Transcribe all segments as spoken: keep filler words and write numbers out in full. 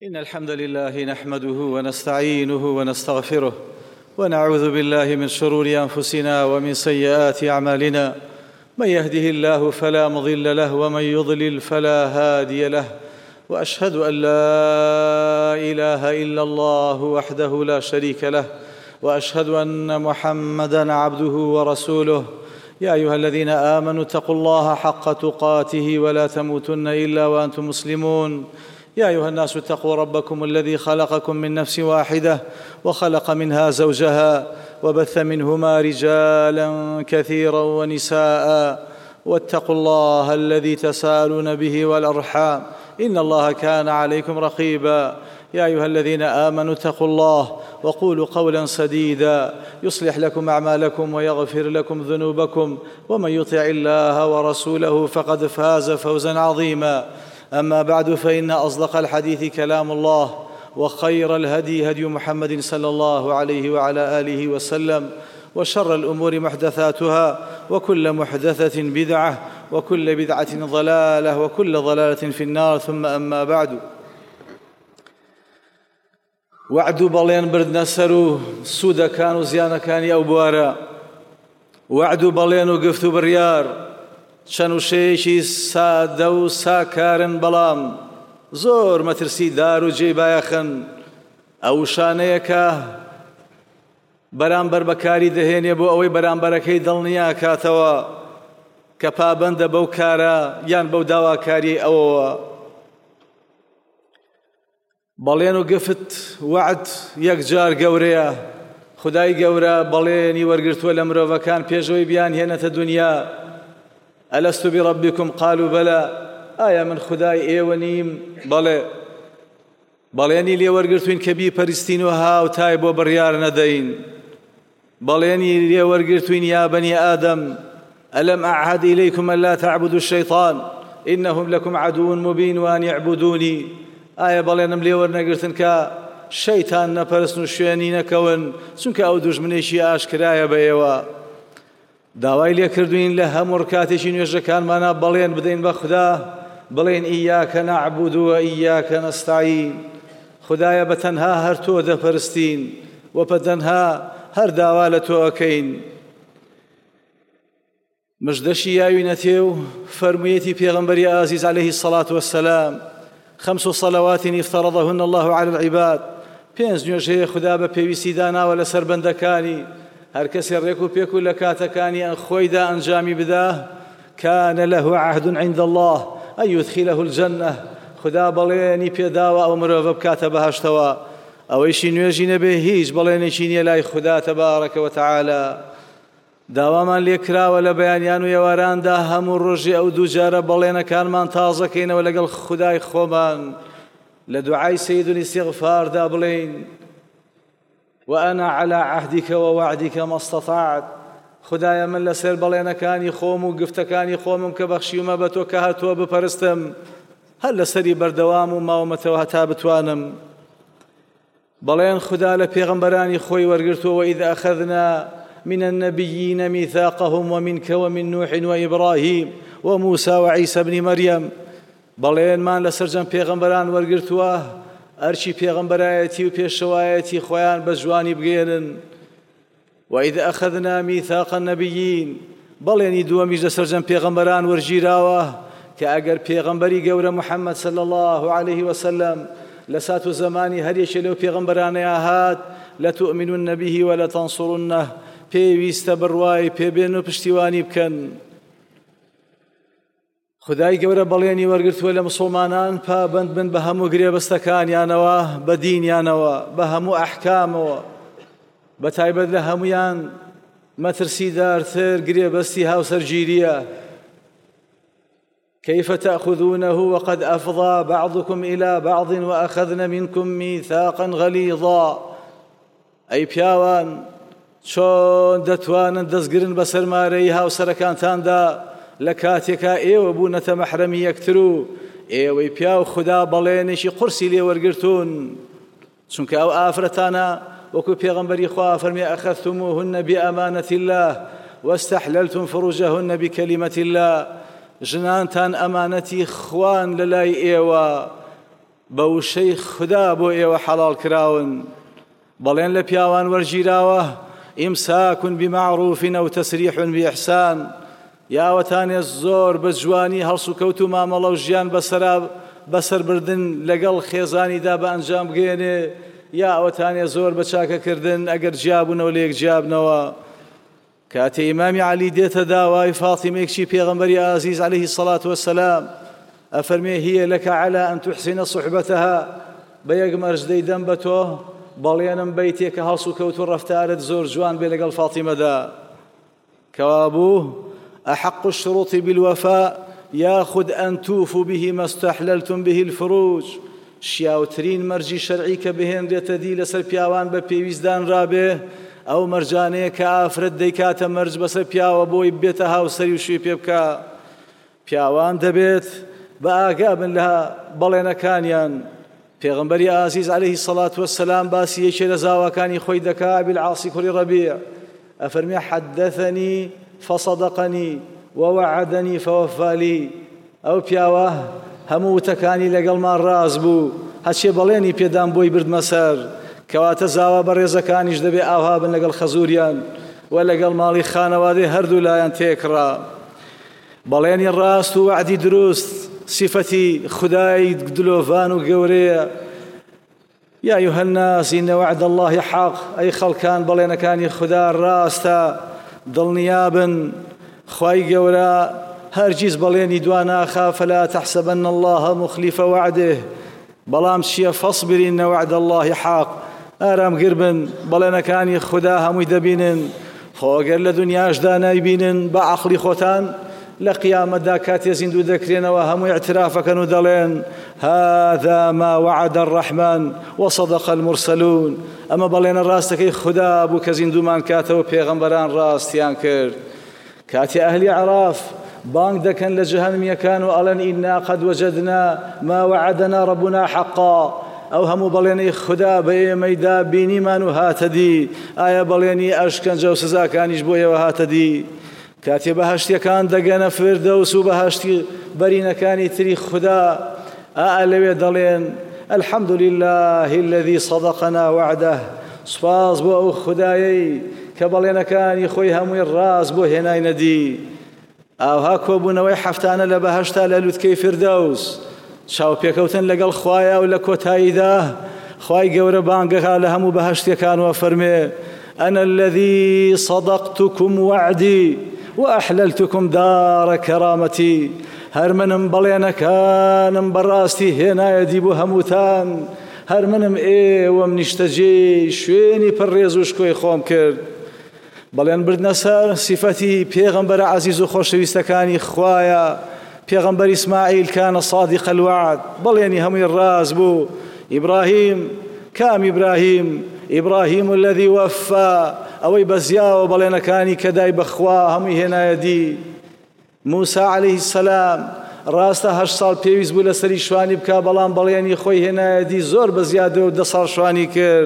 إن الحمد لله نحمده ونستعينه ونستغفره ونعوذ بالله من شرور أنفسنا ومن سيئات أعمالنا. من يهده الله فلا مضل له ومن يضلل فلا هادي له، وأشهد أن لا إله إلا الله وحده لا شريك له، وأشهد أن محمدًا عبده ورسوله. يا أيها الذين آمنوا اتقوا الله حق تقاته ولا تموتن إلا وأنتم مسلمون. يا أيها الناس اتقوا ربكم الذي خلقكم من نفس واحدة وخلق منها زوجها وبث منهما رجالا كثيرا ونساء، واتقوا الله الذي تساءلون به والأرحام إن الله كان عليكم رقيبا. يا أيها الذين آمنوا اتقوا الله وقولوا قولا سديدا يصلح لكم أعمالكم ويغفر لكم ذنوبكم، ومن يطع الله ورسوله فقد فاز فوزا عظيما. أما بعد، فإن أصدق الحديث كلام الله، وخير الهدي هدي محمد صلى الله عليه وعلى آله وسلم، وشر الأمور محدثاتها، وكل محدثة بدعة، وكل بدعة ضلالة، وكل ضلالة في النار. ثم أما بعد، وعد بەڵێن بردنە سەر و سوودەکان و زیانەکانی ئەو بوارە. وعد و بەڵێن و گفت و بڕیار چەند وشەیەکی سادە و ساکارن، بەڵام زۆر مەترسی دار و جێی بایەخن. ئەو شانەیە کە بەرامبەر بەکاری دەهێنێ بۆ ئەوەی بەرامبەرەکەی دڵنیا کاتەوە کە پابەندە بەو کارە یان بەو داواکاری ئەوەوە. بەڵێن و گفت وعد یەکجار گەورەیە. خودای گەورە بەڵێنی وەرگرتووە لە مرۆڤەکان پێشەوەی بیان هێنێتە دونیا. ئەلەستو بڕەبیکم قالوا بەلە، ئایا من خودای ئێوە نیم؟ بەڵێ. بەڵێنی لێ وەرگرتوین کە بیپەرستین و هاوتای بۆ بڕیار نەدەین. بەڵێنی لێ وەرگرتوین یا بەنی ئادەم ئەلەم ئەعهد ئیلەیکم ئەللا تەعبودوا الشەیطان ئینەه لەکم عەدوٌ مبین وان اعبدونی. ئایا بەڵێنم لێ وەرنەگرتن کە شەیتان نەپەرستن و شوێنی نەکەون، چونکە ئەو دوژمنێکی ئاشکرایە بە ئێوە. داوای لێ کردوین لە هەموو ڕکاتێکی نوێژەکانمانە بەڵێن بدەین بە خوددا، بڵێن ئیاکە نەعبود و ئیاکە نەستەعین. خودایە بە تەنها هەر تۆ دەپەرستین و بە تەنها هەر داوا لە تۆ ئەکەین. مژدەشی یاوینەتێ و فەرموویەتی پێغەمبەری ئازیز عەلەیهی السەڵات وەسسەلام: خەمس صلوات افترضهن الله على العباد. پێنج نوێژ هەیە خوددا بە پێویستی داناوە لەسەر بەندەکانی. هەر کەسێ ڕێک و پێک و لە کاتەکانی خۆیدا ئەنجامی بدا، كان له عهد عند الله أن يدخله الجنة. خوددا بەڵێنی پێداوە ئەو مرۆڤە بکاتە بەهەشتەوە. ئەوەیشی نوێژی نەبێ هیچ بەڵێنێکی نییە لای خوددا تەبارەکە وتەعالە. داوامان لێ کراوە لە بەیانیان و ئێواراندا هەموو ڕۆژی ئەو دووجارە بەڵێنەکانمان تازەکەینەوە لەگەڵ خودای خۆمان. لە دوعای سەید الاستیغفاردا بڵێین: وأنا على عهدك ووعدك ما استطعت. خدایە من لەسەر بەڵێنەکانی خۆم و گفتەکانی خۆمم کە بەخشیومە بە تۆ کە هاتووە بپەرستم، هەر لەسەری بەردەوام و ماوەمەتەوە هەتا بتوانم. بەڵێن خوددا لە پێغەمبەرانی خۆی وەرگرتووە: وإذ أخذنا من النبيين ميثاقهم ومنك ومن نوح وإبراهيم وموسى وعيسى ابن مريم. بەڵێنمان لەسەر جەم پێغەمبەران وەرگرتووە ئەرچی پێغەمبەرایەتی و پێشەوایەتی خۆیان بە جوانی بگێنن. وإذ أخذنا ميثاق النبيين. بەڵێنی دووەمیش لەسەر جەم پێغەمبەران وەرگیراوە کە ئەگەر پێغەمبەری گەورە محەممەد صلی الله عليه وسلم لە سات و زمانی هەرێکێ لەو پێغەمبەرانەیە هات، لەتؤمنن به ولتنصرنه. پێویستە بڕوای پێبێن و پشتیوانی بکەن. خدای گەورە بەڵێنی وەرگرتووە لە مسڵمانان پابەند بن بە هەموو گرێبەستەکانیانەوە، بە دینیانەوە، بە هەموو ئەحکامەوە، بە تایبەت لە هەمویان مەترسیدارتر گرێبەستی هاوسەرگیریە. كيف تأخذونه وقد أفضى بعضكم إلى بعض وأخذن منكم ميثاقا غليظا. ئەی پیاوان، چۆن دەتوانن دەستگرن بە سەرمارەی هاوسەرەکانتاندا لە کاتێکا ئێوە بوونەتە مەحرەمی یەکتر و ئێوەی پیا و خوددا بەڵێنێکی قورسی لێ وەرگرتوون؟ چونکە ئەو ئافرەتانە وەکو پێغەمبەری خوا فەرمێ: ئەخەذتموهن بئەمانەة الله واستحللتم فروجهن بكلمة الله. ژنانتان ئەمانەتی خوان لە لای ئێوە، بە وشەی خوددا بۆ ئێوە حەڵاڵ کراون بەڵێن لە پیاوان وەرگیراوە ئیمساکون بمەعروفین ئەو تەسریحون بإحسان یاوەتانێ زۆر بە جوانی هەڵس و کەوت و مامەڵە و ژیان بەسەرا بەسەربردن لەگەڵ خێزانیدا بە ئەنجام بگێنێ یا ئەوەتانێ زۆر بە چاکەکردن ئەگەر جیابوونەوە لە یەک جیابنەوە کاتێ ئیمامی عەلی دێتە داوای فاتیمەیەکی پێغەمبەری ئازیز عەلەیهی سەڵات وەسەلام ئەفەرمێ هیە لەکە عەلا ئەن توحسینە صحبەتەها بە یەک مەرج دەیدەم بە تۆ بەڵێنم بەیتێ کە هەڵس و کەوت و ڕەفتارت زۆر جوان بێ لەگەڵ فاتیمەدا کەوا بوو أحق الشروط بالوفاء ياخذ أن توفوا به ما استحللتم به الفروج شیاوترین مەرجی شەرعی کە بهێنرێتە دی لەسەر پیاوان بە پێویستدان ڕابێ ئەو مەرجانەیە کە ئافرەت دەیکاتە مەرج بەسەر پیاوە بۆی بێتە هاوسەری و شوێ پێ بکە پیاوان دەبێت بە ئاگا بن لە بەڵێنەکانیان پێغەمبەری ئازیز عەلەیهی سەڵات وەسەلام باسی یەکێ لە زاواکانی خۆی دەکا ئەبی العاسی کوڕی ڕەبیع ئەفەرمێ حەدەثەنی فصدقني ووعدني فوفى لي ئەو پیاوە هەموو وتەکانی لەگەڵمان ڕاست بوو هەچێ بەڵێنی پێدام بۆی بردمە سەر کەواتە زاوا بە ڕێزەکانیش دەبێ ئاوا بن لەگەڵ خەزوریان و لەگەڵ ماڵی خانەوادەی هەردوو لایەن تێکڕا بەڵێنی ڕاست و وعدی دروست صفەتی خودای دلۆڤان و گەورەیە یا أيها الناس إن وعد الله حق ئەی خەڵکان بەڵێنەکانی خوددا ڕاستە دڵنیابن خوای گەورە هەرگیز بەڵێنی دوا ناخا فلا تحسبن الله مخلف وعده بەڵام چییە فاصبر إن وعد الله حق ئارامگیر بن بەڵێنەکانی خوددا هەمووی دەبینن خۆ ئەگەر لە دنیاشدا نایبینن بە عەقڵی خۆتان لە قیامەتدا کاتێ زیندوو دەکرێنەوە هەمووی اعترافەکەن و دەڵێن هذا ما وعد الرحمن وصدق المرسلون ئەمە بەڵێنە ڕاستەکەی خوددا بوو کە زیندوومان کاتەوە پێغەمبەران ڕاستیان کرد کاتی ئەهلی عەراف بانگ دەکەن لە جەهەنەمیەکان و ئەڵێن ئینا قەد وەجەدنا ما وعدنا ربنا حقا ئەو هەموو بەڵێنەی خوددا بە ئێمەیدا بینیمان و هاتە دی ئایا بەڵێنی ئەشکەنجە و سزاکانیش بۆ ئێوە هاتە دی کاتێ بەهەشتیەکان دەگەنە فردەوس و بەهەشتی بەرینەکانی تری خوددا ئا لەوێ دەڵێن الحمد لله الذي صدقنا وعده سپاس بۆ ئەو خودایەی کە بەڵێنەکانی خۆی هەمووی ڕاست بۆ هێناینە دی ئاوها کۆبوونەوەی هەفتانە لە بەهەشتا لە لوتکەی فردەوس چاوپێکەوتن لەگەڵ خوایە و لە کۆتاییدا خوای گەورە بانگەکا لە هەموو بەهەشتیەکانەوە فەرمێ أنا الذي صدقتكم وعدي وأحللتكم دار كرامتي هەر منم بەڵێنەکانم بەڕاستی هێنایە دی بۆ هەمووتان هەر منم ئێوەم نیشتەجێی شوێنی پڕێز و شکۆی خۆم کرد بەڵێن بردنە سەر سیفەتی پێغەمبەرە عەزیز و خۆشەویستەکانی خوایە پێغەمبەر ئیسماعیل کانە صادق الوعد بەڵێنی هەمووی ڕاست بوو ئیبراهیم کام ئیبراهیم ئیبراهیم الذي وفى ئەوەی بەزیاوە بەڵێنەکانی کە دای بەخوا هەمووی هێنایە دی موسى عليه السلام ڕاستە هەشت ساڵ پێویست بوو لەسەری شوانی بکا بەڵام بەڵێنی خۆی هێنایە دی زۆر بەزیادە و دە ساڵ شوانی کرد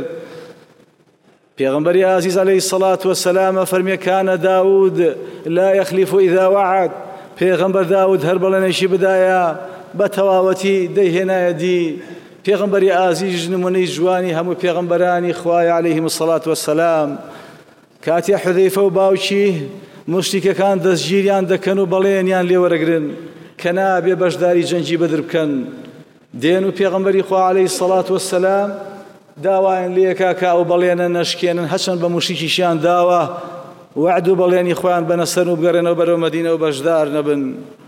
پێغەمبەری عەزیز عەلەیهی السەڵات وەسەلام فەرمێ کانە داود لا يخلف إذا وعد پێغەمبەر داود هەر بەڵێنێکی بدایە بە تەواوەتی دەیهێنایە دی پێغەمبەری ئازیز نمونەی جوانی هەموو پێغەمبەرانی خوای عەلەیهیم السەڵات وەسەلام کاتی حودەیفە و باوکی مشتیکەکان دەستگیریان دەکەن و بەڵێنیان لێوەرەگرن کە نابێ بەشداری جەنگی بەدر بکەن دێن و پێغەمبەری خوا عەلەیهی السەڵات وەسەلام داوایان لێکا کە ئەو بەڵێنە نەشکێنن هەچەند بە مشتیکیشیان داوە وعد و بەڵێنی خۆیان بەنەسەر و بگەڕێنەوە بەرەو مەدینە و بەشدار نەبن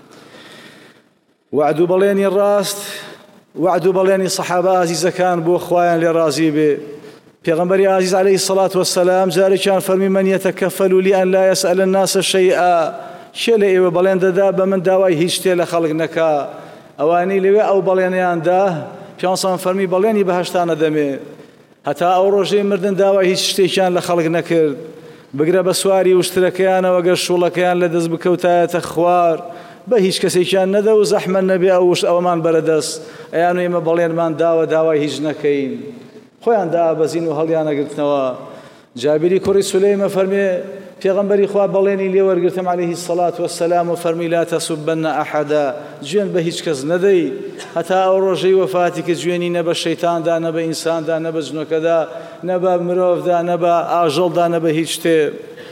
وعد و بەڵێنی ڕاست وعد و بەڵێنی سەحابە عەزیزەکان بۆ خوایان لێ ڕازی بێ پێغەمبەری عەزیز عەلەیهی السەڵات وەسەلام جارێکیان فەرمی من یەتەکەفەل لي أن لا يسأل الناس شيئا شێ لە ئێوە بەڵێن دەدا بە من داوای هیچ شتێ لە خەڵک نەکا ئەوانەی لەوێ ئەو بەڵێنیاندا پیانسان فەرمی بەڵێنی بەهەشتانە دەمێ هەتا ئەو ڕۆژەی مردن داوای هیچ شتێکیان لە خەڵک نەکرد بگرە بە سواری وشترەکەیانەوە گەر شوڵەکەیان لە دەست بکەوتایەتە خوار بە هیچ کەسێکیان نەدە و زەحمە نەبێ ئەوش ئەوەمان بەرەدەست ئەیان و ئێمە بەڵێنمان داوە داوای هیچ نەکەین خۆیان دابەزین و هەڵیان نەگرتنەوە جابری کوڕی سولەیمە فەرمێ پێغەمبەری خوا بەڵێنی لێ وەرگرتم عەلەیهی السەڵات وەسسەلام و فەرمی لا تەسوبەنە ئەحەدا، گوێن بە هیچ کەس نەدەی هەتا ئەو ڕۆژەی وەفاتی کە گوێنی نە بە شەیتاندا نە بە ئینساندا نە بە جنۆکەدا نە بە مرۆڤدا نە بە ئاژەڵدا نە بە هیچ شتێ.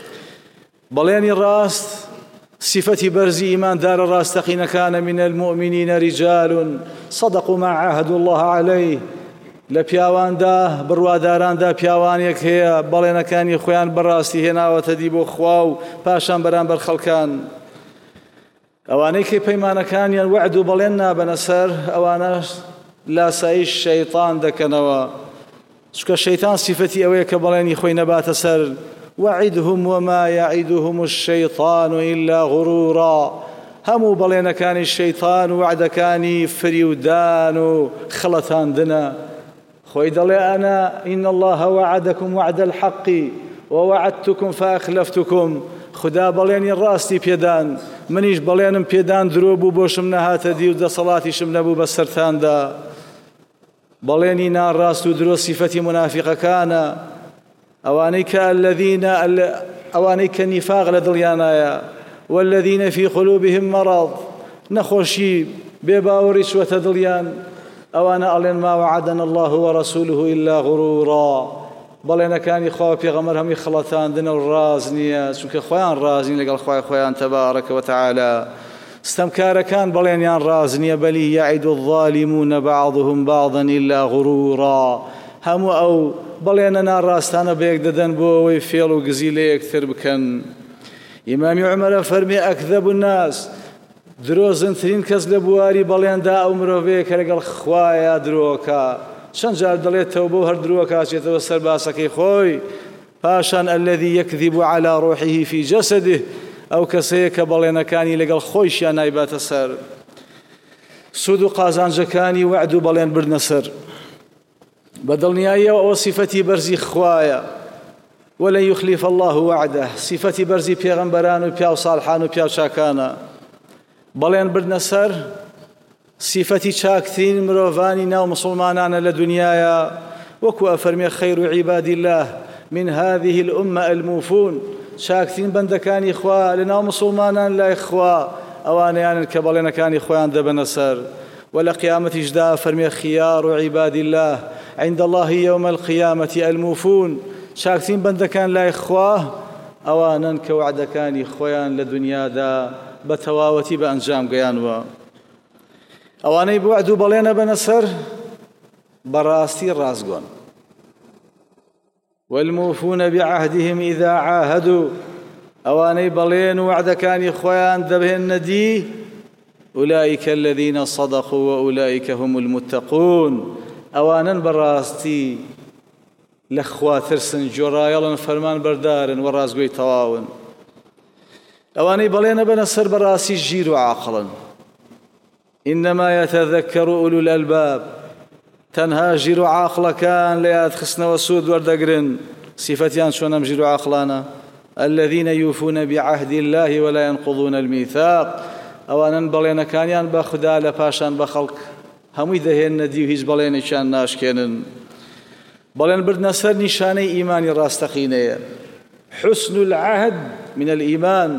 بەڵێنی ڕاست صفەتی بەرزی ئیماندارە ڕاستەقینەکانە من المؤمنین رجال صدقوا ما عاهدوا الله عليه. لە پیاواندا بڕواداراندا پیاوانێک هەیە بەڵێنەکانی خۆیان بەڕاستی هێناوەتە دی بۆ خوا و پاشان بەرامبەر خەڵکان. ئەوانەی کە پەیمانەکانیان وعد و بەڵێن نابەنە سەر ئەوانە لاسایش شەیطان دەکەنەوە، چونکە شەیطان صفەتی ئەوەیە کە بەڵێنی خۆی نەباتە سەر. وعدهم وما يعدهم الشيطان إلا غرورا. هەموو بەڵێنەکانی شەیطان و وعدەکانی فریودان و خەڵەتاندنە. خۆی دەڵێ ئەنا ئین الله وعدكم وعد الحق ووعدتكم فأخلفتكم. خدا بەڵێنی ڕاستی پێدان، منیش بەڵێنم پێدان درۆ بوو بۆشم نەهاتە دی و دەسەڵاتیشم نەبوو بە سەرتاندا. بەڵێنی ناڕاست و درۆ صفەتی منافقەکانە، ئەوانەی کە الذین ئەوانەی کە نیفاق لە دڵیانایە والذین فی قلوبهم مرض، نەخۆشی بێباوەڕی چوەتە دڵیان، ئەوانە ئەڵێن ما وعدنا الله ورسوله إلا غرورا. بەڵێنەکانی خوا و پێغەمبەر هەمووی خەڵەتاندنە و ڕاز نییە، چونکە خۆیان ڕاز نین لەگەڵ خوای خۆیان تەبارەکە وتەعالە. ستەمکارەکان بەڵێنیان ڕاز نییە، بەلی یعید الظالمون بعضهم بعضا إلا غرورا. هەموو ئەو بەڵێنە ناڕاستانە بەیەک دەدەن بۆ ئەوەی فێڵ و گزی لە یەکتر بکەن. ئیمامی عومەرە فەرمی ئەکذەب الناس، درۆزنترین کەس لە بواری بەڵێندا ئەو مرۆڤەیە کە لەگەڵ خوایە درۆکە. چەند جار دەڵێت تەوبە و هەر درۆ کاچێتەوە سەر باسەکەی خۆی. پاشان الذي يكذب على روحه في جسده، ئەو کەسەیە کە بەڵێنەکانی لەگەڵ خۆیشیان نایباتە سەر. سود و قازانجەکانی وعد و بەڵێن بردنە سەر. بەدڵنیاییەوە ئەوە صفەتی بەرزی خوایە، وەلەن یخلیف الله وعده. صفەتی بەرزی پێغەمبەران و پیاو ساڵحان و پیاو چاکانە. بەڵێن بردنە سەر صفەتی چاکترین مرۆڤانی ناو مسلمانانە لە دنیاە، وەکو ئەفەرمێ خەیر و عیبادی الله من هذه الأمة الموفون. چاکترین بەندەکانی خوا لە ناو مسلمانان لای خوا ئەوانەیانن کە بەڵێنەکانی خۆیان دەبەنە سەر. ولا قيامتيشدا فرمي خيار عباد الله عند الله يوم القيامة الموفون. شاكتين بندكان لا إخواه أوانا كوعدكان إخوان لدنيا دا بتواوتي بأنجام قيانوا. أواني بوعدوا بلينا بنسر براستي رازقون. والموفون بعهدهم إذا عاهدوا. أواني بلين وعدكان إخوان دبهن ندي أولئك الذين صدقوا وأولئك هم المتقون. أوانا براستي لخوا ترسن جرايلا فرمان بردارن ورازقوي تواون. أواني بلين بنسر براسي جير عاقلا. إنما يتذكر أولو الألباب. تنهاجر عاقل كان لا يدخسن وسود وردقرن. صفتيان شونم جير عاقلانا الذين يوفون بعهد الله ولا ينقضون الميثاق. أوانا بلين كانيان بخدا لباشان بخلق هموي دهين نديو هيز بلين شان ناشكينن. بلين بردنا سر نشاني إيماني راستقينية. حسن العهد من الإيمان.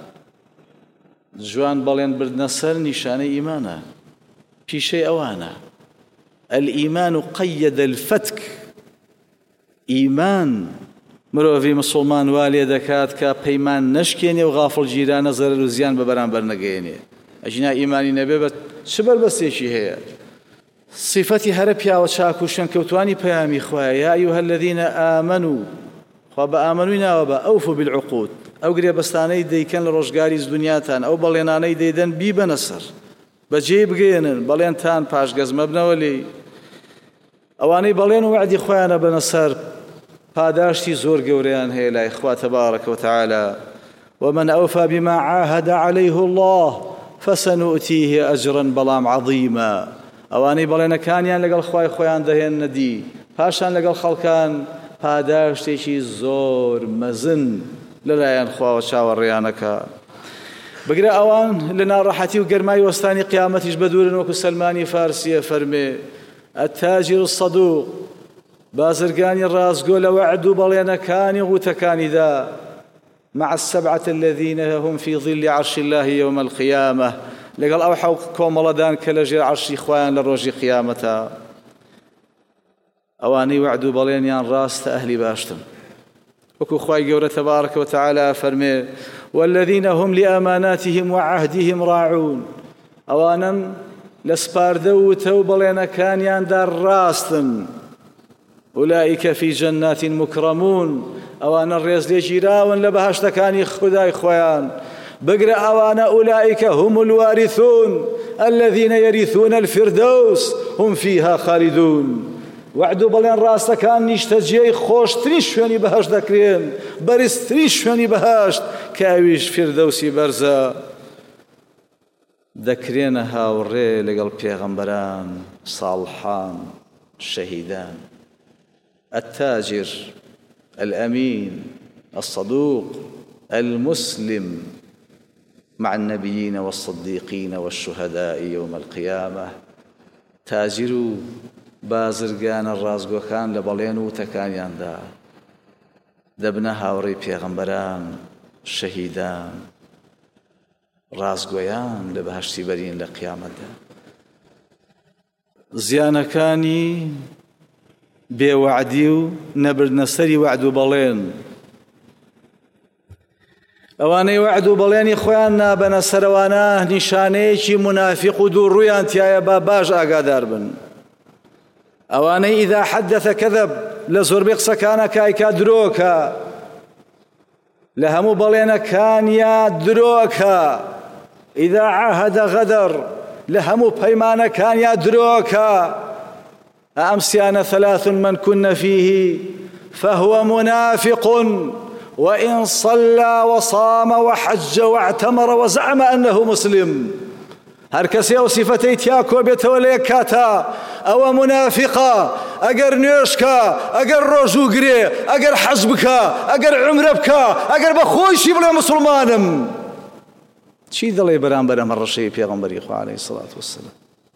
جوان بلين بردنا سر نشاني إيمانا في شيء أوانا. الإيمان قيد الفتك. إيمان مرۆڤی مسلمان والێ دەکات کە پەیمان نەشکێنێ و غافڵ گیرانە زەرەر و زیان بە بەرامبەر نەگەێنێ. ئەژنا ئیمانی نەبێ بە چ بەربەستێکی هەیە؟ صفەتی هەرە پیاوە چاک و شوێنکەوتوانی پەیامی خوایە. یا ئەیوهە الەذینە ئامەنوا. خوا بە ئامەنووی ناوە بە ئەوفوا بالعقود. ئەو گرێبەستانەی دەیکەن لە ڕۆژگاری دنیاتان، ئەو بەڵێنانەی دەیدەن بیبەنە سەر، بەجێ بگەێنن، بەڵێنتان پاشگەز مەبنەوە لێی. ئەوانەی بەڵێن و وعدی خۆیانە بەنە سەر پاداشتی زۆر گەورەیان هەیە لای خوا تبارك وتعالى. ومن أوفى بما عاهد عليه الله فسنؤتيه أجرا بلام عظيما. ئەوانەی بەڵێنەکانیان لەگەڵ خوای خۆیان دەهێننە دی، پاشان لەگەڵ خەڵکان پاداشتێکی زۆر مەزن لەلایەن خواوە چاوەڕێیانەکە. بگرە ئەوان لە ناڕەحەتی و گەرمای وەستانی قیامەتیش بەدورن، وەکو سەلمانی فارسیە فەرمێ التاجر الصدوق. بازرگانی ڕازگۆ لە وعد و بەڵێنەکانی غوتەکانیدا مع السبعة الذين هم في ظل عرش الله يوم القيامة لقال أو حوق كوملدان كالجير عرش إخوان للرجي قيامتا أواني وعدوا بلينيان راست أهل باشتم وكو خواي قولة تبارك وتعالى فرمي والذين هم لأماناتهم وعهدهم راعون أوانا لسباردو توبلين كان ياندار راستن أولئك في جنات مكرمون أوانا الرئيس لجيراون لبهاشتا كان خداي خوان بقرأ أوانا أولئك هم الوارثون الذين يرثون الفردوس هم فيها خالدون وعدو بلين راستا كان نشتجي خوش تريشوني بهاشت دكرين برس تريشوني بهاشت كاويش فردوسي برزا ذكرينها والري لقل بيغمبران صالحان شهيدان التاجر الأمين الصدوق المسلم مع النبيين والصديقين والشهداء يوم القيامة تاجروا بازرگان الرازگوکان لبلين وتكانيان دا دبنا هاوري پیغمبران شهيدان رازگویان لبهشتی برين لقيامت دا زيانكاني بوعديو نبر نسري وعدو بلين ئەوانەی وعد و بەڵێنی خۆیان نابەنە سەرەوانە نیشانەیەکی منافق و دوو ڕوویان تایە با باش ئاگادار بن. ئەوانەی ئیذا حەدەثە کەذەب لە زۆربەی قسەکانە کایکا درۆکە لە هەموو بەڵێنەکانیا درۆکە ئیذا عاهەدە غەدەر لە هەموو پەیمانەکانیا درۆکە ئەمسیانە ثەلاث من كن فيه فهو منافق وإن صلى وصام وحج واعتمر وزعم أنه مسلم. هر کسی او صفتي تياكو بيتولي كاتا او منافقا اگر نيشكا اگر روزو گري اگر حزبكا اگر عمربكا اگر بخوشي بلا مسلمانم چی دڵێ بەرامبەر ئەمە ڕەشەی پێغەمبەری خوا عەلەیهی سەڵات وەسەلام.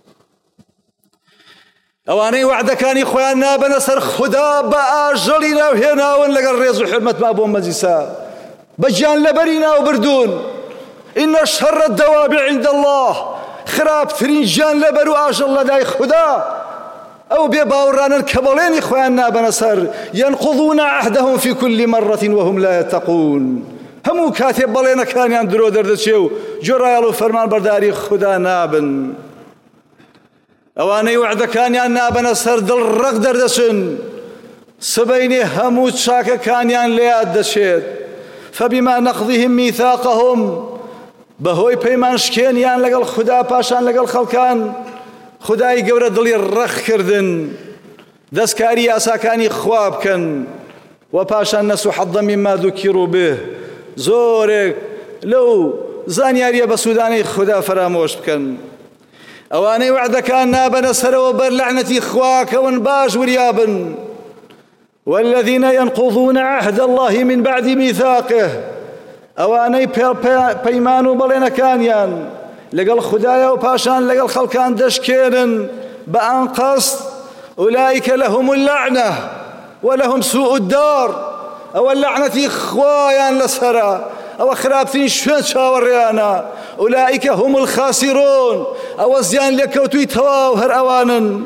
ئەوانەی وعدەکانی خۆیان نابەنە سەر خوددا بە ئاژەڵی ناوهێناون لەگەڵ ڕێز و حرمەتما بۆ مەجلیسە بەگیان لەبەری ناو بردوون. إن شر الدواب عند الله خراپترین گیان لەبەر و ئاژەڵ لەلای خوددا ئەو بێباوەڕانن کە بەڵێنی خۆیان نابەنە سەر ينقضون عهدهم في كل مرة وهم لا يتقون. هەموو کاتێ بەڵێنەکانیان درۆ دەردەچێ و جۆرایەڵ و فەرمانبەرداری خوددا نابن. ئەوانەی وعدەکانیان نابەنە سەر دڵڕەق دەردەچن سبەینێ هەموو چاکەکانیان لێیاد دەچێت. فبما نقضهم ميثاقهم بەهۆی پەیمان شکێنیان لەگەڵ خوددا پاشان لەگەڵ خەڵکان خودای گەورە دڵی ڕەخ کردن دەستکاری یاساکانی خوا بکەن و پاشان نەسوا حەظ مما ذوکروا به زۆرێک لەو زانیاریە بە سوودانەی خوددا فرامۆش بکەن. ئەوانەی وعدەکان نابەنە سەرەوە بەر لەعنەتی خوا کەون باش وریابن. والذين ينقضون عهد الله من بعد ميثاقه ئەوانەی پەیمان و بەڵێنەکانیان لەگەڵ خوددایە و پاشان لەگەڵ خەڵکان دەشکێنن بە ئەن قەست ئولئیک لەهم اللعنە وەلەهم سوء الدار. ئەوە لەعنەتی خوایان لەسەرە ئەوە خراپترین شوێن چاوەڕێیانە. ئولئیک هم الخاسرون ئەوە زیان لێکەوتووی تەواو هەر ئەوانن.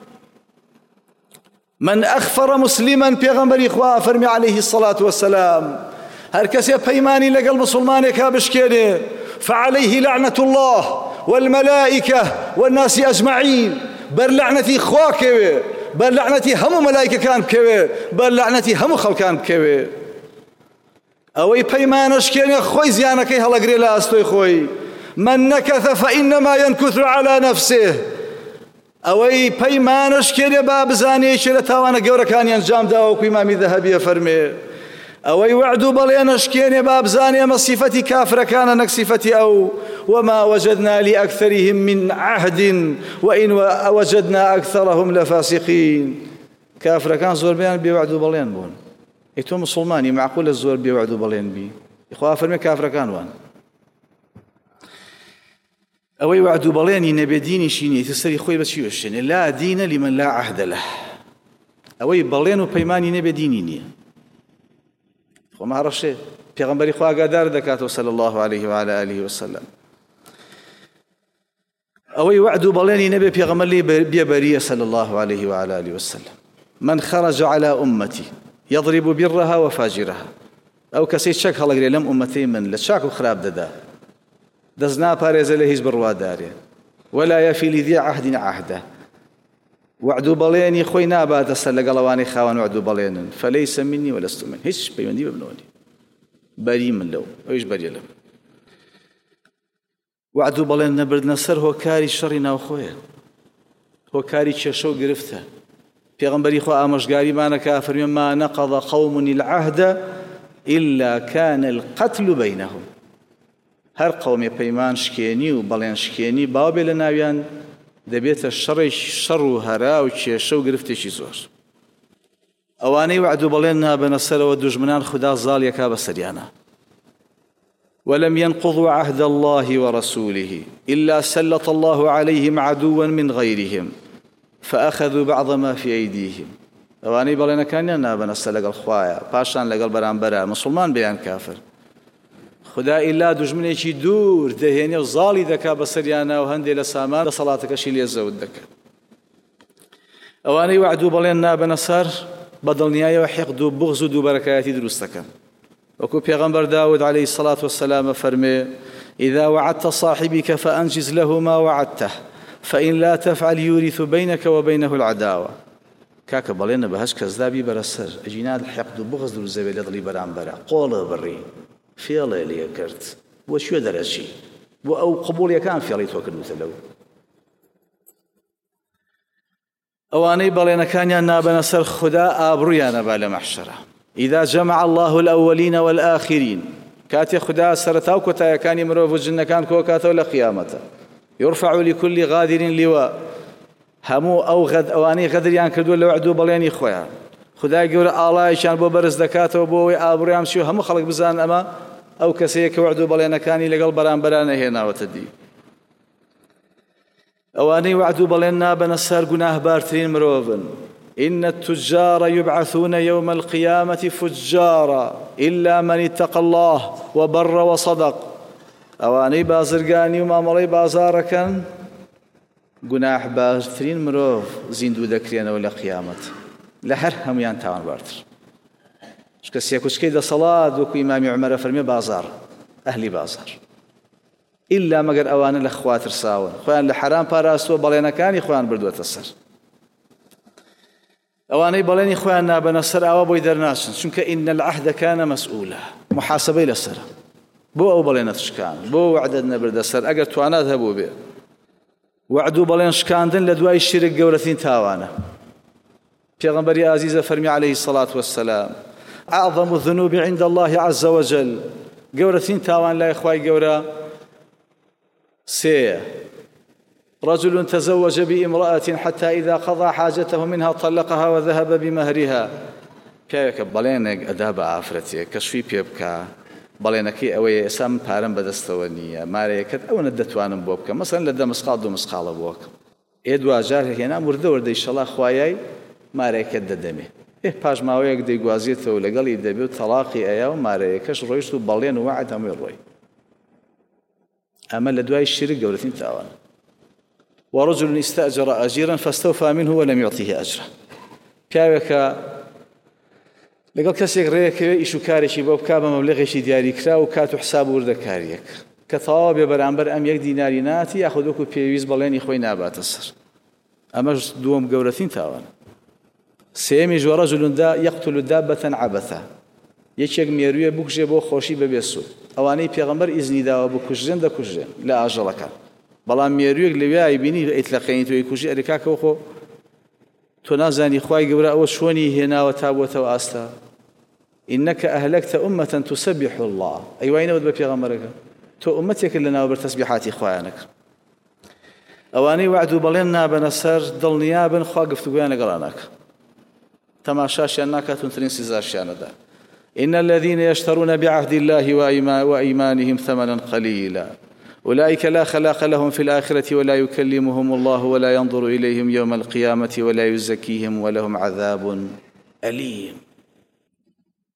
من أخفر مسلما پێغەمبەری خوا فەرمی عەلەیهی الصلاة والسلام هر کەسێ پەیمانی لەگەڵ مسلمانێکا بشکێنێ فعليه لعنة الله والملائكة والناس أجمعين بەر لعنەتی خوا کەوێ بەر لعنەتی هەموو مەلایکەکان بکەوێ بەر لعنەتی هەموو خەڵکان بکەوێ. ئەوەی پەیمانە شکێنێ خۆی زیانەکەی هەڵەگرێ لە ئاستۆی خۆی. من نكث فإنما ينكث على نفسه ئەوەی پەیمانە شکێنێ با بزانێکی لە تاوانە گەورەکانی ئەنجام داوە وەکو ئیمامی ذەهەبیە فەرمێ. ئەوەی وعد و بەڵێنە شکێنێ با بزانێ ئەمە سیفەتی کافرەکانە نەک سیفەتی ئەو. وما وجدنا لأكثرهم من عهد وإن وجدنا أكثرهم لفاسقين. كافرەکان زۆربەیان بێ وعد و بەڵێن بوون. ئەی تۆ مسلمانی معقولە زۆر بێ وعد و بەڵێن بی؟ خوا فەرمێ کافرەکان وان. ئەوەی وعد و بەڵێنی نەبێ دینیشی نیە سەری خۆی بەچی وێشێنێ لا دینە لمن لا عهد له. ئەوەی بەڵێن و پەیمانی نەبێ دینی نییە. خۆ ماڕەشێ پێغەمبەری خوا ئاگادار دەکاتەوە صلی الله عليه وعلى آله وسلم. ئەوەی وعد و بەڵێنی نەبێ پێغەمبەر لێ بێبەریە صلی الله عليه وعلى آله وسلم. من خرج على أمتي يضرب برها وفاجرها، ئەو کەسەی چەک هەڵەگرێ لەم ئومەتەی من لە چاک و خراپ دەدا، دەست ناپارێزە لە هیچ بڕوادارێ، ولا يفي لذي عهد عهده، وعد و بەڵێنی خۆی ناباتە سەر لەگەڵەوانی خاوەن وعد و بەڵێنن، فليس مني ولست منه، هیچ پەیوەندی ببنەوەنی، بەری من لەو، ئەویش بەریە لەم. وعد و بەڵێن نەبردنە سەر هۆکاری شەڕی ناوخۆیە، هۆکاری کێشە و گرفتە. پێغەمبەری خوا ئامۆژگاریمانەکە فەرمێ ما نەقەض قەوم العهد إلا كان القتل بينهم، هەر قەومێ پەیمان شکێنی و بەڵێن شکێنی باو بێ لە ناویان دەبێتە شەڕێکی شەڕ و هەرا و کێشە و گرفتێکی زۆر. ئەوانەی وعد و بەڵێن نابەنە سەرەوە دوژمنان خوددا زاڵیەکا بەسەریانە. ولم ينقضوا عهد الله ورسوله إلا سلط الله عليهم عدوا من غيرهم فأخذوا بعض ما في أيديهم. ئەوانەی بەڵێنەکانیان نابەنە سەر لەگەڵ خوایە، پاشان لەگەڵ بەرامبەرە مسلمان بێیان کافر، خدا ئیلا دوژمنێکی دوور دەهێنێ و زاڵی دەکا بەسەریانە و هەندێک لە سامان دەسەڵاتەکەشی لێ زەوت دەکات. ئەوانەی وعد و بەڵێن نابەنە سەر بەدڵنیایەوە حیقد و بغز و دووبەرەکایەتی دروست دەکەن. وەکو پێغەمبەر داود عليه الصلاة والسلام فەرمێ إذا وعدت صاحبك فأنجز له ما وعدته فإن لا تفعل يورث بينك وبينه العداوة. کاکە بەڵێنە بە هەش کەس دابی بەرەسەر ئەجینات حیقد و بغز دروست دەبێت لە دڵی بەرامبەرە، قۆڵە بڕی فێڵێ لێ کرد بۆ شوێ دەرەچی بۆ ئەو قبوڵیەکان فێڵی تۆ کردوتە لەو. ئەوانەی بەڵێنەکانیان نابەنە سەر خوددا ئابڕوویان ئەبا لە مەحشەرە. إذا جمع الله الأولين والآخرين، كاتي خدا سرتاو كوتايا كاني مرۆڤ و جنەکان کۆ کاتەوە لە قیامەتە، يرفع لكل غادر لواء، هەموو ئەو غەد ئەوانەی غەدریان کردووە لە وعد و بەڵێنی خۆیان، خدای گەورە ئاڵایشیان بۆ بەرز دەکاتەوە بۆ ئەوەی ئابڕویان چی و هەموو خەڵک بزان ئەمە ئەو کەسەیە کە وعد و بەڵێنەکانی لەگەڵ بەرامبەرانە هێناوەتە دی. ئەوانەی وعد و بەڵێن نابەنە سەر گوناهبارترین مرۆڤن. إن التجار يبعثون يوم القيامة فجارا إلا من اتقى الله وبر وصدق. ئەوانەی بازرگانی و مامەڵەی بازارەکەن گوناهبارترین مرۆڤ زیندوو دەکرێنەوە لە قیامەت، لە هەر هەمویان تاوانبارتر. چکە سێکوچکەی دەسەڵات وەکو ئیمامی عومەرە فەرمێ بازار، ئەهلی بازار، ئیلا مەگەر ئەوانە لە خوا ترساون، خۆیان لە حەرام پاراستووە، بەڵێنەکانی خۆیان بردووەتە سەر. ئەوانەی بەڵێنی خۆیان نابەنە سەر ئاوا بۆی دەرناچن، چونکە ئین العهد کان مەسئوولە، محاسبەی لەسەرە بۆ ئەو بەڵێنە شکان، بۆ وعدت نەبردە سەر ئەگەر توانات هەبوو بێ. وعد و بەڵێن شکاندن لە دوای شیرک گەورەترین تاوانە. پێغەمبەری ئازیزە فەرمی عليه الصلاة والسلام أعظم الذنوب عند الله عز وجل، گەورەترین تاوان لای خوای گەورە سێ: رجل تزوج بامرأة حتى إذا قضى حاجته منها طلقها وذهب بمهرها. پیاوێکە بەڵێنێک ئەدا بە ئافرەتێک کە شووی پێ بکە، بەڵێنەکەی ئەوەیە ئێستا من پارەم بەدەستەوە نییە، مارەیەکەت ئەوە دەتوانم بۆ بکەم، مەسەڵەن لە دە مسقال دوو مسقالە بۆ بکەم، ئێ دوجار هێنا وردە وردە ئیشەڵا خوایای مارەیەکەت دەدەمێ، ئێ پاش ماوەیەک دەیگوازێتەوە لەگەڵی دەبێت و تەلاقی ئەیا و مارەیەکەش ڕۆیشت و بەڵێن و وعد هەمووی ڕۆی. ئەمە لە دوای شیرک گەورەترین تاوانە. ورجل استأجر أجيرا فاستوفى منه ولم يعطيه أجره. پیاوێکە لەگەڵ کەسێک ڕێیەکەوێ ئیش و کارێکی بۆ بکا بە مەبلەغێکی دیاریکرا و کات و حساب وردە کاریەک کە تەواو بێ بەرامبەر ئەم یەک دیناری ناتی یاخود وەکو پێویست بەڵێنی خۆی ناباتە سەر. ئەمەش دووەم گەورەترین تاوانە. سێمیش وەرەجل یەقتل دابەة عەبەثە، یەکێک مێروویە بکوژێ بۆ خۆشی بەبێ سوود. ئەوانەی پێغەمبەر ئیزنی داوە بکوژێن دەکوژێن لە ئاژەڵەکان، بەڵام مێروویەک لەوێ ئایبینی ئیتلەقەینی تۆی کوژی ئەری کاکەوە خۆ تۆ نازانی خوای گەورە ئەوە چۆنی هێناوە تا بۆتەوە ئاستا. إنك أهلكت أمة تسبح الله، أيوة نود بپێغەمبەرەکە تۆ ئومەتێکە لە ناوبەر تەسبیحاتی خوایانەک. ئەوانەی وعد و بەڵێن نابەنە سەر دڵنیابن خوا گفتوگویان لەگەڵان ناکە، تەماشاشیان ناکات تونترین سزاشیانەدا. إن الذين يشترون بعهد الله وأيمانهم ثمنا قليلا أولئك لا خلاق لهم في الآخرة ولا يكلمهم الله ولا ينظر إليهم يوم القيامة ولا يزكيهم ولهم عذاب أليم.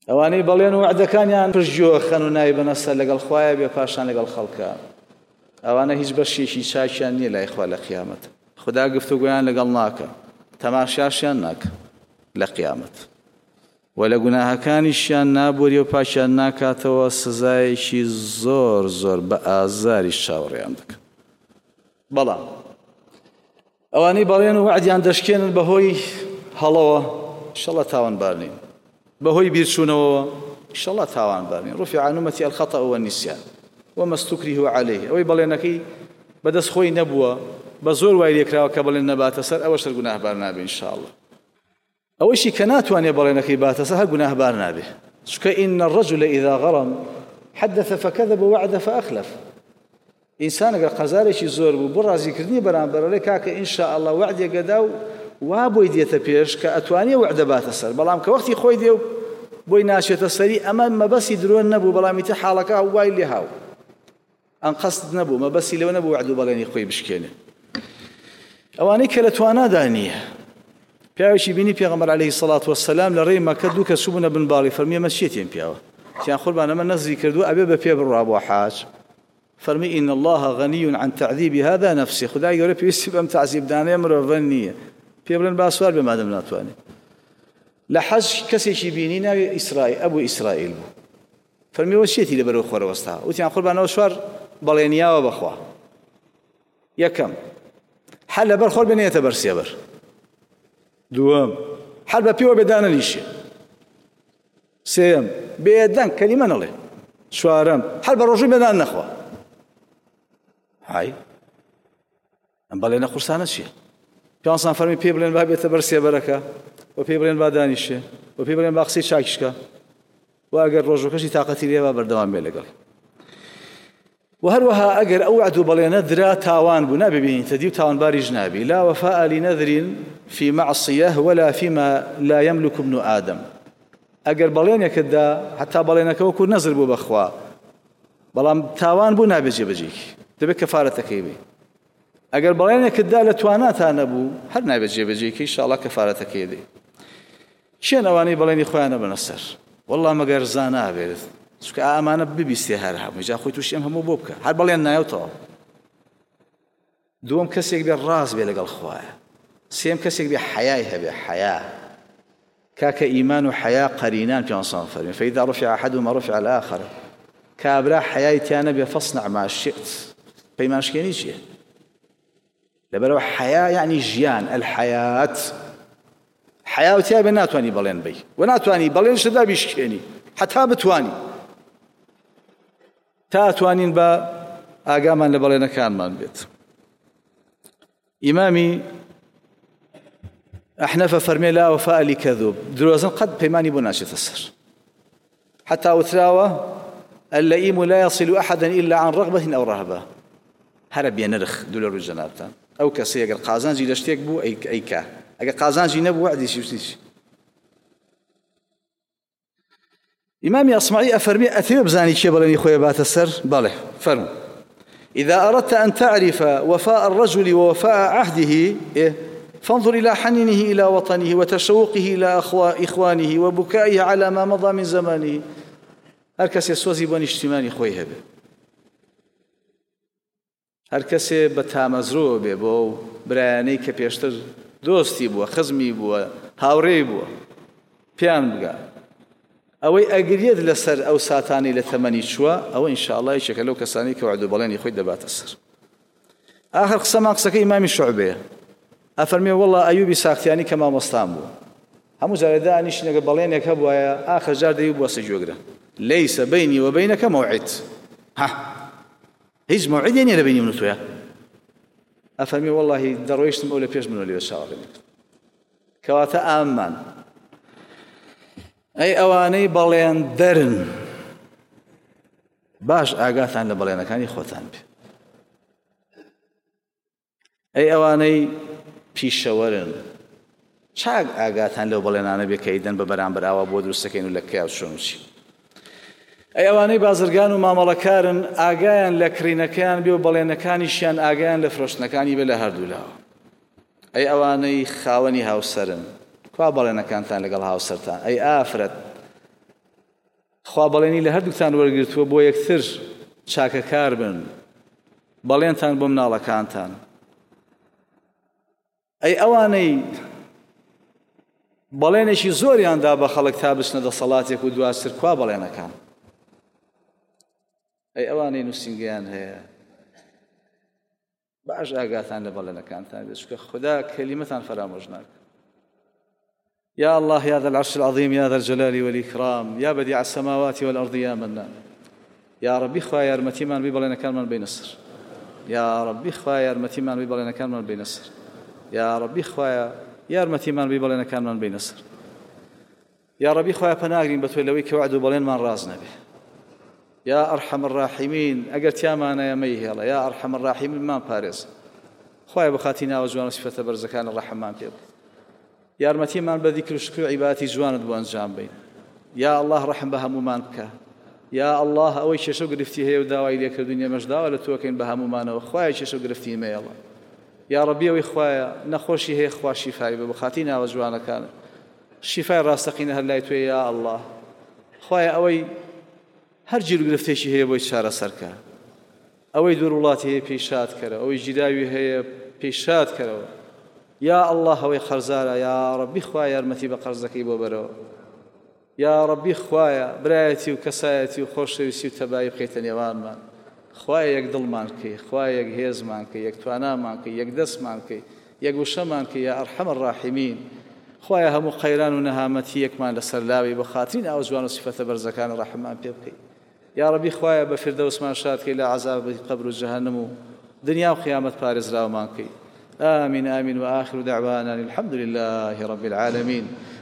ئەوانەی بەڵێن و وعدەکانیان پشتگوێ خەن و نای بەنەسەر لەگەڵ خوایە بێ پاشان لەگەڵ خەڵکە، ئەوانە هیچ بەشێکی چاکیان نییە لای خوا لە قیامەت. خدا گفتوگویان لەگەڵ ناکە، تەماشاشیان ناکە لە قیامەت، و لە گوناهەکانیشیان نابووری و پاشیان ناکاتەوە سزایەکی زۆر زۆر بە ئازاری چاوەڕێیان دەکەن. بەڵام ئەوانەی بەڵێن و وعدیان دەشکێنن بەهۆی هەڵەوە، ئینشەڵڵا تاوانبار نین، بەهۆی بیرچوونەوە ئینشەڵڵا تاوانبار نین. ڕفع عن أمتي الخطأ والنسيان وما استكرهوا عليه. ئەوەی بەڵێنەکەی بەدەست خۆی نەبووە، بە زۆر وای لێکراوە کە بەڵێن نەباتە سەر، ئەوەشتر گوناهبار نابێ ئینشاءالله. ئەوەشی کە ناتوانێ بەڵێنەکەی باتە سەر هەر گوناهبار نابێ، چونکە ئین الرجل إذا غرم حدث فكذب ووعد فأخلف. ئینسان ئەگەر قەزارێکی زۆر بوو بۆ ڕازیکردنی بەرامبەرەوەی کاکە ئینشاءالله وعدێکەدا و وا بۆی دێتە پێش کە ئەتوانێ وعدە باتە سەر، بەڵام کە وەختی خۆی دێ و بۆی ناچێتە سەری، ئەمە مەبەسی درۆن نەبوو، بەڵامی تر حاڵەکە وای لێ هاو، ئەن قەست نەبوو، مەبەسی لەوە نەبوو وعد و بەڵێنی خۆی بشکێنێ. ئەوانەی کە لە توانادا نییە، پیاوێکی بینی پێغەمبەر عەلەیهی سەڵات وەسەلام لە ڕێی مەکە دوو کەس چووبوونە بنباڵی، فەرمی ئەمە چییەتیان پیاوە؟ تیان قوربان ئەمە نەزری کردووە ئەبێ بە پێ بڕوا بۆ حاج. فەرمی ئین الله غەنی عن تعذیب هذا نفسه. خدای گەورە پێویستی بەم تعذیبدانەیە مرۆڤ نییە، پێ بڵێن با سوار بێ مادەم ناتوانێت. لە حەج کەسێکی بینی ناوی ئیسرائیل، ئەبوو ئیسرائیل بوو، فەرمی ئەوە چیەتی لەبەرەوە خۆرەوەستا؟ وتیان قوربانەوە سوار بەڵێنیاوە بەخوا. یەکەم حەل لەبەر خۆر بێنێتە بەر سێبەر، دووەم حەل بە پێوە بێدانە نیشێ، سێم بێدەنگ کەلیمە نەڵێ، چوارەم حەل بە ڕۆژووی بێدان نەخوا. های ئەم بەڵێنە قورسانە چییە؟ پیانسان فەرمی پێ بڵێن با بێتە بەر سێبەرەکە، و پێ بڵێن با دانیشێ، و پێ بڵێن با قسەی چاکیشکە، و ئەگەر ڕۆژەکەشی تااقەتی لێ با بەردەوام بێ لەگەڵ. و هەروەها ئەگەر ئەو وعد و بەڵێنە درا تاوان بوو ناببینیتە دی و تاوانباریش نابی. لا وفاء لنذر في معصية ولا فيما لا يملك ابن آدم. ئەگەر بەڵێنێکتدا حتا بەڵێنەکە وەکو نەزر بوو بەخوا، بەڵام تاوان بوو نابێت جێبەجێکی، دەبێت کەفارەتەکەی بێ. ئەگەر بەڵێنێکتدا لە تواناتان نەبوو هەر نابێت جێبەجێکی، ئینشاءڵڵا کەفارەتەکەی دێ. چێن ئەوانەی بەڵێنی خۆیانە بنە سەر؟ وەڵڵا مەگەر زا نابێت، چونکە ئامانە ببیستێ هەر هەمووی جا خۆی تووشی ئەم هەموو بۆ بکە، هەر بەڵێن نایەوتەوە. دووەم کەسێک بێ ڕاست بێ لەگەڵ خوایە. سێم کەسێک بێ حەیای هەبێ، حەیا. کاکە ئیمان و حەیا قەرینان پیانسان فەرمی فەئیذا رفع أحدهما رفع الآخر. کابرا حەیای تیانە بێ فەصنع ما شئت. پەیمانشکێنی چییە؟ لەبەرەوە حەیا یعنی ژیان، الحەیات. حەیا و تیا بێ ناتوانی بەڵێن بی، و ناتوانی بەڵێنشتدا بیشکێنی حتا بتوانی، تا توانین بە ئاگامان لە بەڵێنەکانمان بێت. ئیمامی ئەحنەفە فەرمێ لا وفاء لكذوب. درۆزن قەت پەیمانی بۆ ناچێتە سەر، حتا وتراوە اللئیم لا يصل أحدا إلا عن رغبة أو رهبة. هەرە بێنرخ دوو لە ڕووی جەنابتان. ئەو کەسەی ئەگەر قازانجی لە شتێک بوو ئەیکا، ئەگەر قازانجی نەبوو وعدیشی وشتیش. ئیمامی ئەسمعی ئەفەرمێ ئەتەوێ بزانی کێ بەڵێنی خۆی باتە سەر؟ بەڵێ فەرموو إذا أردت أن تعرف وفاء الرجل ووفاء عهده فانظر إلى حنينه إلى وطنه وتشوقه إلى إخوانه وبكائه على ما مضى من زمانه. هەر کەسێ سۆزی بۆ نیشتیمانی خۆی هەبێ، هەر کەسێ بە تامەزرۆ بێ بۆ برایانەی کە پێشتر دۆستی بووە، خزمی بووە، هاوڕێی بووە، پیان بگا. ئەوەی ئەگرێت لەسەر ئەو ساتانی لە تەمەنی چووە، ئەوە ئینشاءالله یەکێکە لەو کەسانی کە وعد و بەڵێنی خۆی دەباتە سەر. ئاخر قسەمان قسەکەی ئیمامی شوعبەیە. ئەفەرمێ وەڵڵا ئەیوبی ساختیانی کە مامۆستان بوو، هەموو جارێ دانیشتنەگە بەڵێنێک هەبوایە ئاخر جار دەیوو بووە سەرگوێگرە. لەیسە بەینی وەبەینەکە مەوعید. ها هیچ مەوعیدێ نییە لە بەینی من و تۆیە. ئەفەرمێ وەڵڵاهی دەڕۆیشتم ئەو لە پێش منەوە لێوە چاوەڕێم کرد. کەواتە ئامان ئەی ئەوانەی بەڵێن دەرن، باش ئاگاتان لە بەڵێنەکانی خۆتان بێ. ئەی ئەوانەی پیشەوەرن، چاک ئاگاتان لەو بەڵێنانە بێ کە ئیدەن بە بەرامبەر ئاوا بۆ دروستەکەین و لە کیا شۆنوچی. ئەی ئەوانەی بازرگان و مامەڵەکارن، ئاگایان لە کرینەکەیان بێ و بەڵێنەکانیشیان ئاگایان لە فرۆشتنەکانی بێ لە هەردوولاوە. ئەی ئەوانەی خاوەنی هاوسەرن، کوا بەڵێنەکانتان لەگەڵ هاوسەرتان. ئەی ئافرەت خوا بەڵێنی لە هەردووکتان وەرگرتووە بۆ یەکتر چاکەکار بن، بەڵێنتان بۆ مناڵەکانتان. ئەی ئەوانەی بەڵێنێکی زۆریاندا بە خەڵک تا بچنە دەسەڵاتێک و دواتر کوا بەڵێنەکان، ئەی ئەوانەی نووسینگەیان هەیە باش ئاگاتان لە بەڵێنەکانتان بێت، چونکە خوددا کەلیمەتان فرامۆژ ناکات. يا الله يا ذا العرش العظيم يا ذا الجلال والإكرام يا بديع السماوات والأرض يا منان يا ربي خوا يارمتي من بيبلينا كان من بين السر يا ربي خوا يارمتي من بيبلينا كان من بين السر يا ربي خوا يارمتي من بيبلينا كان من بين السر يا ربي خوا پناگرین بتوی لوی که وعد و بلین من راز نبی يا أرحم الراحمين أجرت يا ما أنا يا ميه الله يا أرحم الراحمين ما بارز خوايا بخاتينا وجوان صفة برزكان الرحمن بيب يا رمتي من بذكر وشكر عبادتي جوان دوان جامبين يا الله رحم بها ممانك يا الله أوي شو قرفتي هي وداوي لك الدنيا مجدا ولا توكين بها ممانه وخوايا شو قرفتي ما يلا يا ربي وإخوايا نخوشي هي إخوا شفاء بخاتينا وجوانا كان الشفاء راستقين هلا يتوي يا الله خوايا أوي هەر جیر و گرفتێکی هەیە بۆی چارە سەرکە ئەوەی دوور وڵاتی هەیە پێشات کەرە ئەوەی جیراوی هەیە پێشات کەرەوە یا الله ئەوەی خەرزارە یا ڕەبی خوایە یارمەتی بە قەرزەکەی بۆ بەرەوە یا ڕەبی خوایە برایەتی و کەسایەتی و خۆشەویستی و تەبایی بخەیتە نێوانمان خوایە یەک دڵمان کەی خوایە یەک هێزمان کەی یەک توانامان کەی یەک دەستمان کەی یەک وشەمان کەی یا ئەرحەم الراحیمین خوایە هەموو خەیران و نەهامەتی یەکمان لەسەر لاوی بە خاترین ئەو جوان و سیفەتە بەرزەکان ڕەحمان پێ بکەی يا ربي خوايا بفردوس ما شاتك إلى عذاب قبر جهنم دنيا وقيامة بارز راومانكي آمين آمين وآخر دعوانا الحمد لله رب العالمين.